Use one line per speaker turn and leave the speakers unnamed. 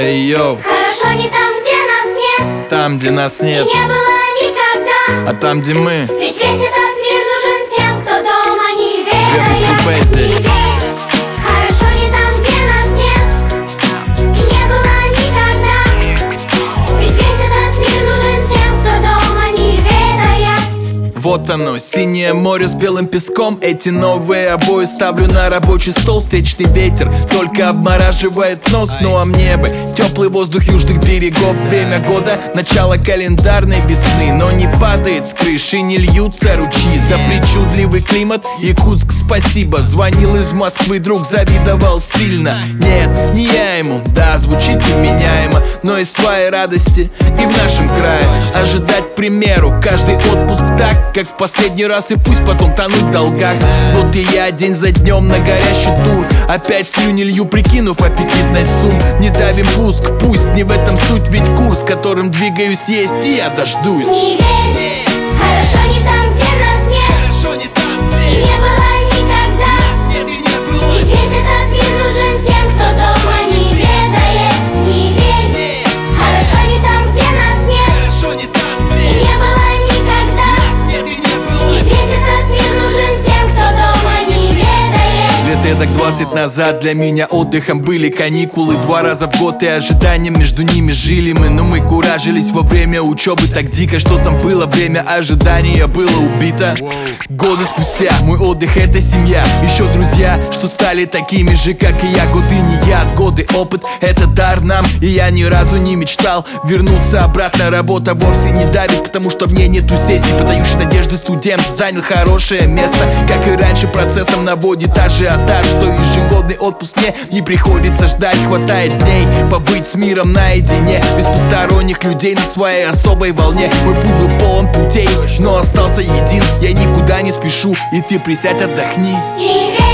Эй, йоу.
Хорошо не там, где нас нет.
Там, где нас нет.
И не было никогда.
А там, где мы.
Ведь весь этот мир нужен тем, кто дома не
Две буквы П здесь.
Хорошо не там, где нас нет. И не было никогда. Ведь весь этот мир нужен тем, кто дома не ведает.
Вот оно, синее море с белым песком. Эти новые обои ставлю на рабочий стол. Встречный ветер только обмораживает нос. Ну а мне бы теплый воздух южных берегов. Время года, начало календарной весны. Но не падает с крыши, не льются ручьи. За причудливый климат Якутск спасибо. Звонил из Москвы друг, завидовал сильно. Нет, не я ему, да, звучит невменяемо. Но и свои радости и в нашем крае. Ожидать, к примеру, каждый отпуск так, как в последний раз, и пусть потом тонуть в долгах. Вот и я день за днем на горящий тур. Опять слюни лью, прикинув аппетитность сумм. Не давим пуск, пусть не в этом суть. Ведь курс, которым двигаюсь, есть, и я дождусь.
Не верь, хорошо не там, где нас нет.
Хорошо не там, где
И не было никогда.
нет и не было.
Ведь весь этот мир нужен тем, кто дома не ведает. Не верь, хорошо не там, где нас нет.
Хорошо не там,
И не было никогда.
нет и не было.
Ведь весь этот мир нужен тем, кто дома не ведает.
Лет эдак 20 назад для меня отдыхом были каникулы. 2 раза в год и ожиданием между ними жили мы. Но мы куражились во время учебы так дико. Что там было, время ожидания было убито. Годы спустя мой отдых — это семья. Еще друзья, что стали такими же, как и я. Годы не яд, годы опыт — это дар нам. И я ни разу не мечтал вернуться обратно. Работа вовсе не давит, потому что в ней нету сессий. Подающий надежды студент занял хорошее место. Как и раньше, процессом наводит ажиотаж. Что ежегодный отпуск мне не приходится ждать. Хватает дней побыть с миром наедине, без посторонних людей, на своей особой волне. Мой путь был полон путей, но остался един. Я никуда не спешу, и ты присядь, отдохни.
Не верь.